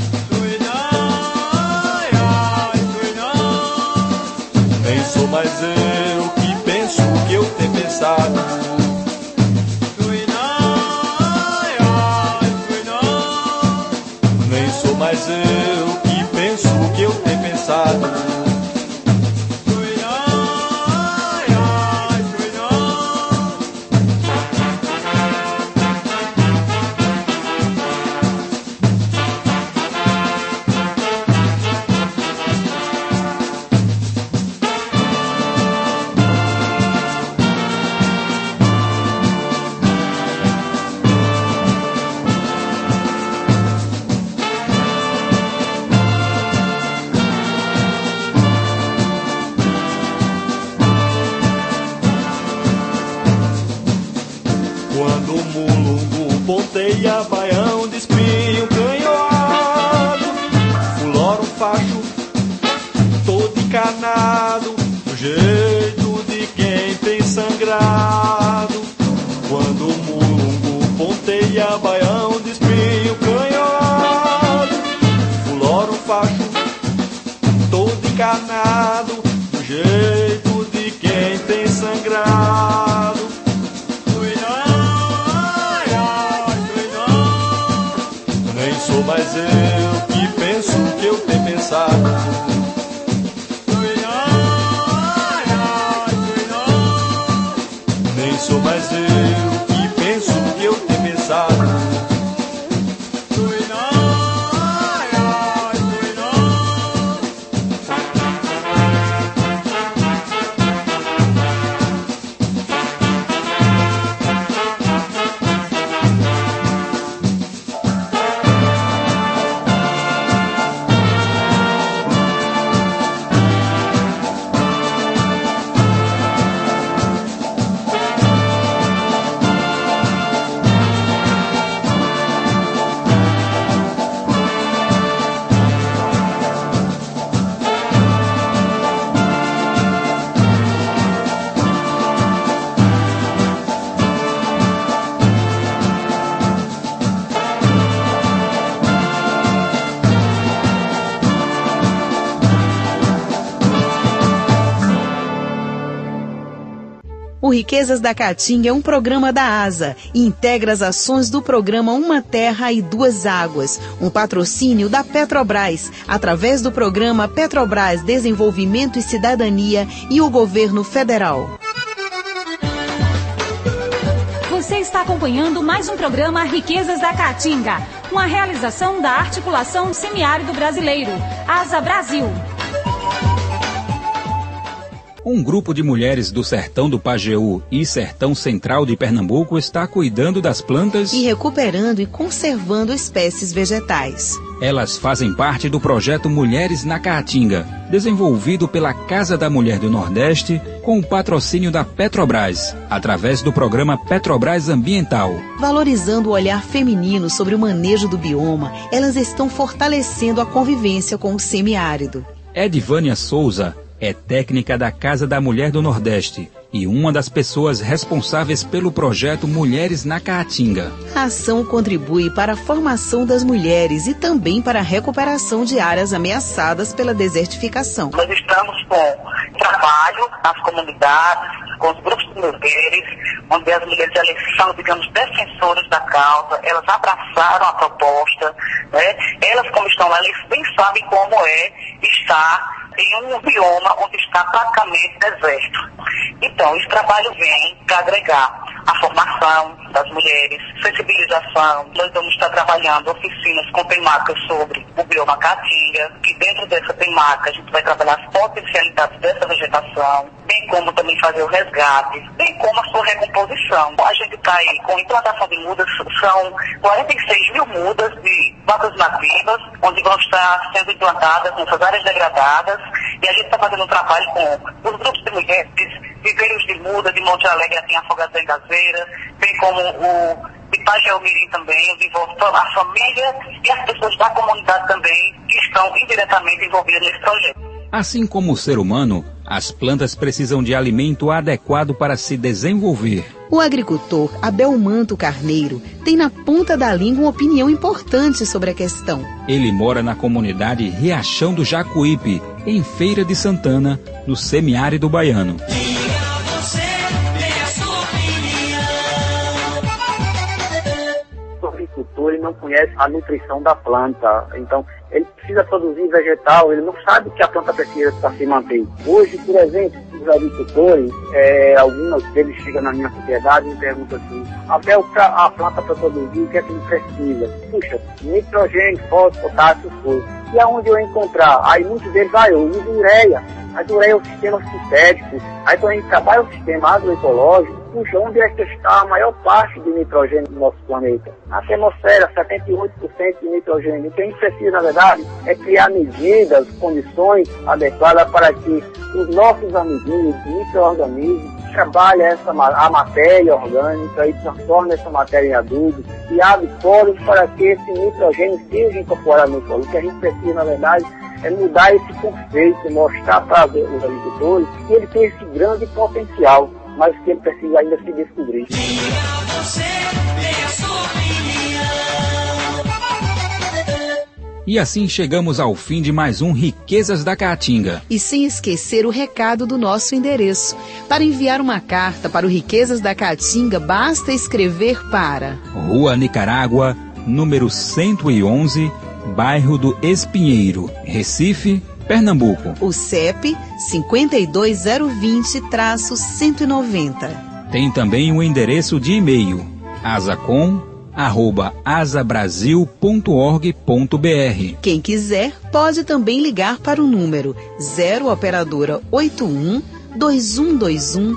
Nem sou mais eu que penso o que eu tenho pensado. Nem sou mais eu que penso o que eu tenho pensado. Quando o mulungu ponteia, baião de espinho, canhoado, fulora o facho, todo encanado, do jeito de quem tem sangrado. Quando o mulungu ponteia, baião de espinho, canhoado, fulora o facho, todo encanado, do jeito de quem tem sangrado. Nem sou mais eu que penso o que eu tenho pensado. Nem sou mais eu que penso o que eu tenho pensado. Riquezas da Caatinga é um programa da ASA e integra as ações do programa Uma Terra e Duas Águas, um patrocínio da Petrobras, através do programa Petrobras Desenvolvimento e Cidadania e o Governo Federal. Você está acompanhando mais um programa Riquezas da Caatinga, uma realização da Articulação Semiárido Brasileiro, ASA Brasil. Um grupo de mulheres do Sertão do Pajeú e Sertão Central de Pernambuco está cuidando das plantas e recuperando e conservando espécies vegetais. Elas fazem parte do projeto Mulheres na Caatinga, desenvolvido pela Casa da Mulher do Nordeste com o patrocínio da Petrobras, através do programa Petrobras Ambiental. Valorizando o olhar feminino sobre o manejo do bioma, elas estão fortalecendo a convivência com o semiárido. Edvânia Souza é técnica da Casa da Mulher do Nordeste e uma das pessoas responsáveis pelo projeto Mulheres na Caatinga. A ação contribui para a formação das mulheres e também para a recuperação de áreas ameaçadas pela desertificação. Nós estamos com trabalho nas comunidades, com os grupos de mulheres, onde as mulheres elas são, digamos, defensoras da causa, elas abraçaram a proposta, né? Elas, como estão lá, elas bem sabem como é estar em um bioma onde está praticamente deserto. Então, esse trabalho vem para agregar a formação das mulheres, sensibilização. Nós vamos estar trabalhando oficinas com temáticas sobre o bioma Caatinga, que dentro dessa temática a gente vai trabalhar as potencialidades dessa vegetação, bem como também fazer o resgate, bem como a sua recomposição. A gente está aí com implantação de mudas, são 46 mil mudas de plantas nativas, onde vão estar sendo implantadas nessas áreas degradadas, e a gente está fazendo um trabalho com os grupos de mulheres, Viveiros de Muda, de Monte Alegre, aqui em Afogados da Engazeira, bem como o de Pajeú Mirim também, onde envolve a família e as pessoas da comunidade também, que estão indiretamente envolvidas nesse projeto. Assim como o ser humano, as plantas precisam de alimento adequado para se desenvolver. O agricultor Abel Manto Carneiro tem na ponta da língua uma opinião importante sobre a questão. Ele mora na comunidade Riachão do Jacuípe, em Feira de Santana, no semiárido baiano. O agricultor ele não conhece a nutrição da planta, então ele precisa produzir vegetal, ele não sabe o que a planta precisa para se manter. Hoje, por exemplo, os agricultores, alguns deles chegam na minha propriedade e perguntam assim, até a planta para produzir, o que é que ele precisa? Puxa, nitrogênio, fósforo, potássio, essas coisas. E aonde eu encontrar? Aí muitos deles, eu uso ureia. Mas ureia é o sistema sintético. Aí quando a gente trabalha o sistema agroecológico, puxa, onde é que está a maior parte de nitrogênio do nosso planeta? Na atmosfera, 78% de nitrogênio. O que a gente precisa, na verdade, é criar medidas, condições adequadas para que os nossos amiguinhos, micro-organismos, trabalhem a matéria orgânica e transformem essa matéria em adubo e abre poros para que esse nitrogênio seja incorporado no solo. O que a gente precisa, na verdade, é mudar esse conceito, mostrar para os agricultores que ele tem esse grande potencial, mas que ele precisa ainda se descobrir. E assim chegamos ao fim de mais um Riquezas da Caatinga. E sem esquecer o recado do nosso endereço. Para enviar uma carta para o Riquezas da Caatinga, basta escrever para Rua Nicarágua, número 111, bairro do Espinheiro, Recife, Pernambuco. O CEP 52020-190. Tem também o endereço de e-mail asacom@asabrasil.org.br. Quem quiser pode também ligar para o número 0 operadora 81 2121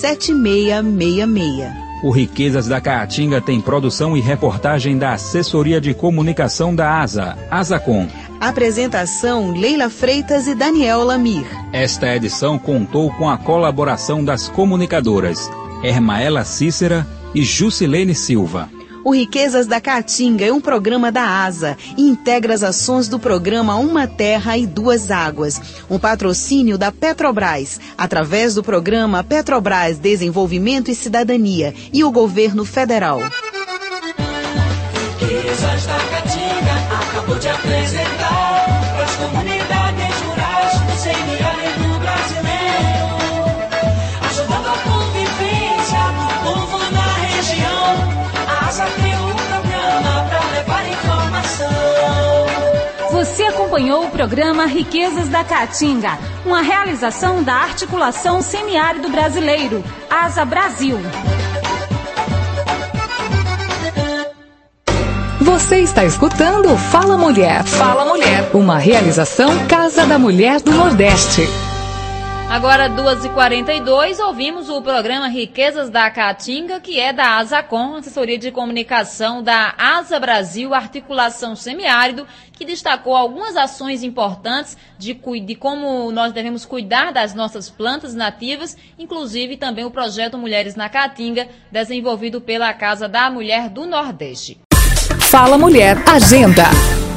7666. O Riquezas da Caatinga tem produção e reportagem da Assessoria de Comunicação da ASA, Asacom. Apresentação Leila Freitas e Daniel Lamir. Esta edição contou com a colaboração das comunicadoras Ermaela Cícera e Jusilene Silva. O Riquezas da Caatinga é um programa da ASA e integra as ações do programa Uma Terra e Duas Águas, um patrocínio da Petrobras, através do programa Petrobras Desenvolvimento e Cidadania e o Governo Federal. Riquezas da Caatinga acabou de apresentar para as comunidades rurais do semiárido brasileiro, ajudando a convivência acompanhou o programa Riquezas da Caatinga, uma realização da Articulação Semiárido Brasileiro, ASA Brasil. Você está escutando Fala Mulher. Fala Mulher. Uma realização Casa da Mulher do Nordeste. Agora, 2h42, ouvimos o programa Riquezas da Caatinga, que é da ASACOM, Assessoria de Comunicação da ASA Brasil, Articulação Semiárido, que destacou algumas ações importantes de como nós devemos cuidar das nossas plantas nativas, inclusive também o projeto Mulheres na Caatinga, desenvolvido pela Casa da Mulher do Nordeste. Fala Mulher, Agenda.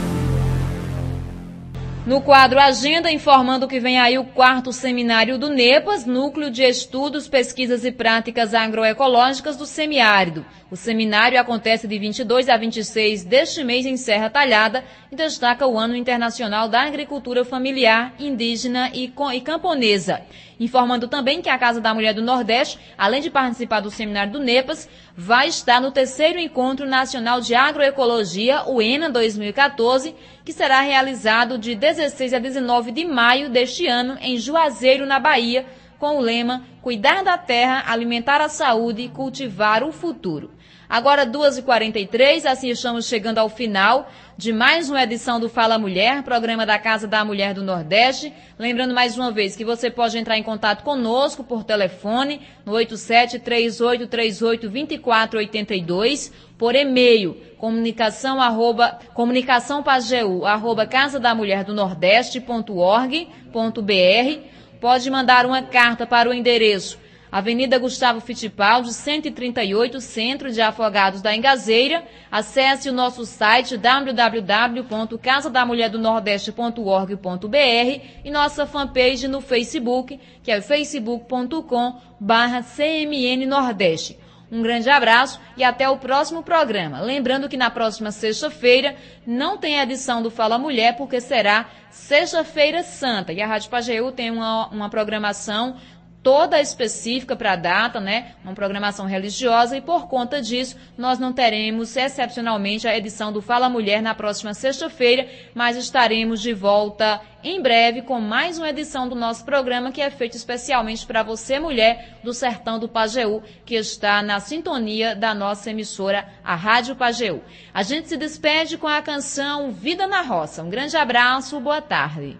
No quadro Agenda, informando que vem aí o 4º seminário do NEPAS, Núcleo de Estudos, Pesquisas e Práticas Agroecológicas do Semiárido. O seminário acontece de 22 a 26 deste mês em Serra Talhada e destaca o Ano Internacional da Agricultura Familiar, Indígena e Camponesa. Informando também que a Casa da Mulher do Nordeste, além de participar do seminário do NEPAS, vai estar no 3º Encontro Nacional de Agroecologia, o ENA 2014, que será realizado de 16 a 19 de maio deste ano em Juazeiro, na Bahia, com o lema Cuidar da Terra, Alimentar a Saúde e Cultivar o Futuro. Agora 2h43, assim estamos chegando ao final de mais uma edição do Fala Mulher, programa da Casa da Mulher do Nordeste. Lembrando mais uma vez que você pode entrar em contato conosco por telefone no 8738382482, por e-mail comunicação@casadamulherdonordeste.org.br. Pode mandar uma carta para o endereço Avenida Gustavo Fittipaldi, 138, Centro de Afogados da Engazeira. Acesse o nosso site www.casadamulherdonordeste.org.br e nossa fanpage no Facebook, que é facebook.com/CMN Nordeste. Um grande abraço e até o próximo programa. Lembrando que na próxima sexta-feira não tem edição do Fala Mulher, porque será Sexta-feira Santa. E a Rádio Pajeú tem uma programação toda específica para a data, né? Uma programação religiosa, e por conta disso nós não teremos excepcionalmente a edição do Fala Mulher na próxima sexta-feira, mas estaremos de volta em breve com mais uma edição do nosso programa, que é feito especialmente para você, mulher do sertão do Pajeú, que está na sintonia da nossa emissora, a Rádio Pajeú. A gente se despede com a canção Vida na Roça. Um grande abraço, boa tarde.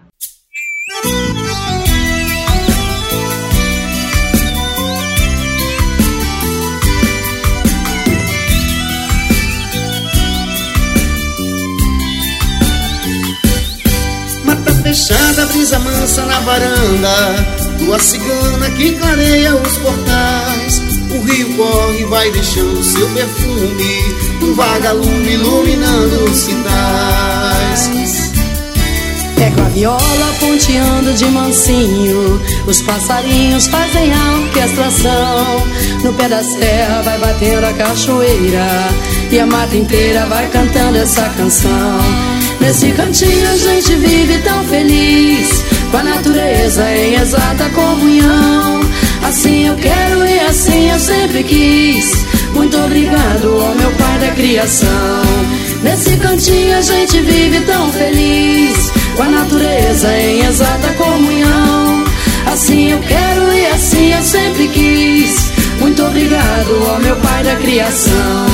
Fechada, brisa mansa na varanda, lua cigana que clareia os portais. O rio corre e vai deixando seu perfume, um vagalume iluminando os quintais. Pego a viola ponteando de mansinho, os passarinhos fazem a orquestração. No pé da serra vai batendo a cachoeira e a mata inteira vai cantando essa canção. Nesse cantinho a gente vive tão feliz, com a natureza em exata comunhão. Assim eu quero e assim eu sempre quis. Muito obrigado ao meu pai da criação. Nesse cantinho a gente vive tão feliz, com a natureza em exata comunhão. Assim eu quero e assim eu sempre quis. Muito obrigado ao meu pai da criação.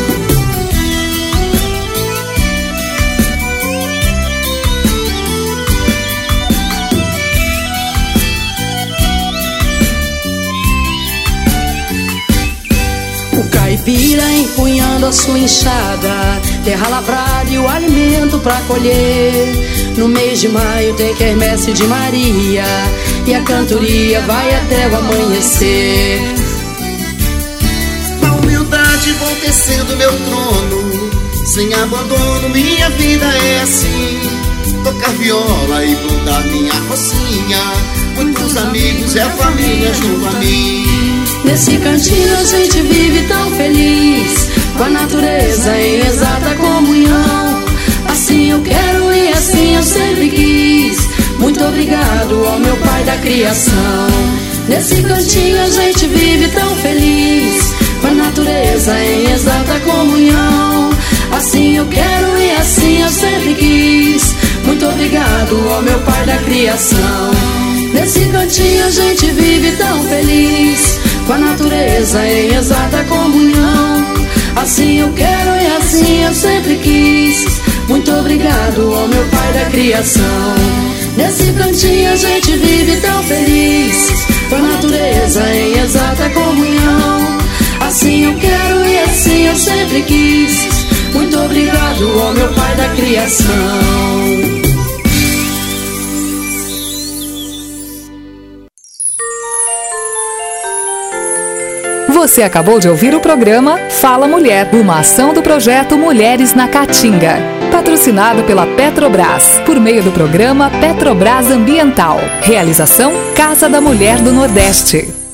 Caipira empunhando a sua enxada, terra lavrada e o alimento pra colher. No mês de maio tem quermesse de Maria e a cantoria vai até o amanhecer. Na humildade vou tecendo meu trono, sem abandono minha vida é assim. Tocar viola e plantar minha rocinha, muitos amigos e a família junto a mim. Nesse cantinho a gente vive tão feliz, com a natureza em exata comunhão. Assim eu quero e assim eu sempre quis. Muito obrigado ao meu pai da criação. Nesse cantinho a gente vive tão feliz, com a natureza em exata comunhão. Assim eu quero e assim eu sempre quis. Muito obrigado, ó meu Pai da criação. Nesse cantinho a gente vive tão feliz, com a natureza em exata comunhão. Assim eu quero e assim eu sempre quis. Muito obrigado, ó meu Pai da criação. Nesse cantinho a gente vive tão feliz, com a natureza em exata comunhão. Assim eu quero e assim eu sempre quis. Muito obrigado, ó meu Pai da criação. Você acabou de ouvir o programa Fala Mulher, uma ação do projeto Mulheres na Caatinga, patrocinado pela Petrobras, por meio do programa Petrobras Ambiental. Realização Casa da Mulher do Nordeste.